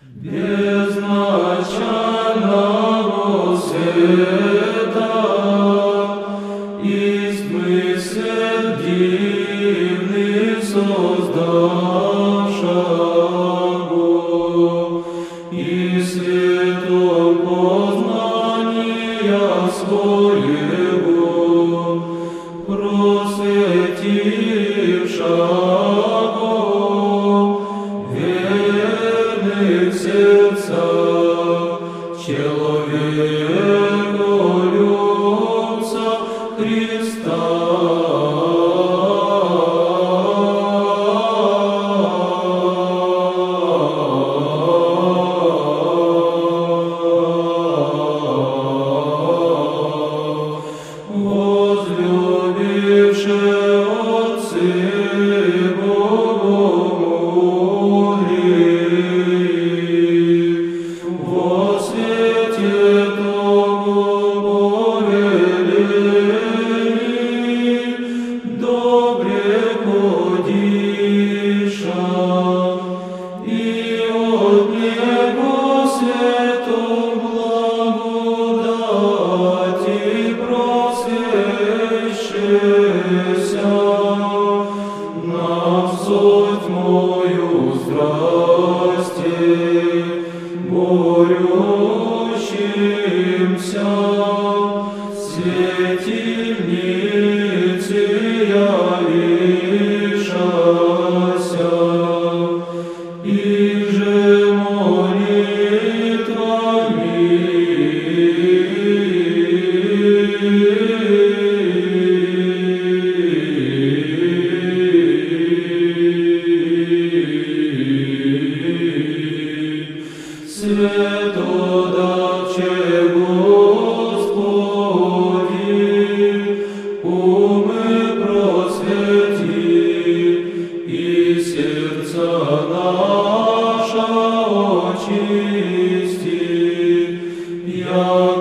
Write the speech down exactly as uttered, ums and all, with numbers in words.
Безначального света, есть мысль дивных создавшего, и светом познания своего просветившего верных сердцах человеколюбца Христа. Возлюбивши отцы богомолии, во свете того повелений, добре ходиша, и от Него святом благодати просвещися, на суть мою страсти борющимся, светильницы явишася, их же Светодавче Господи, умы просвети, и сердца наша очисти, я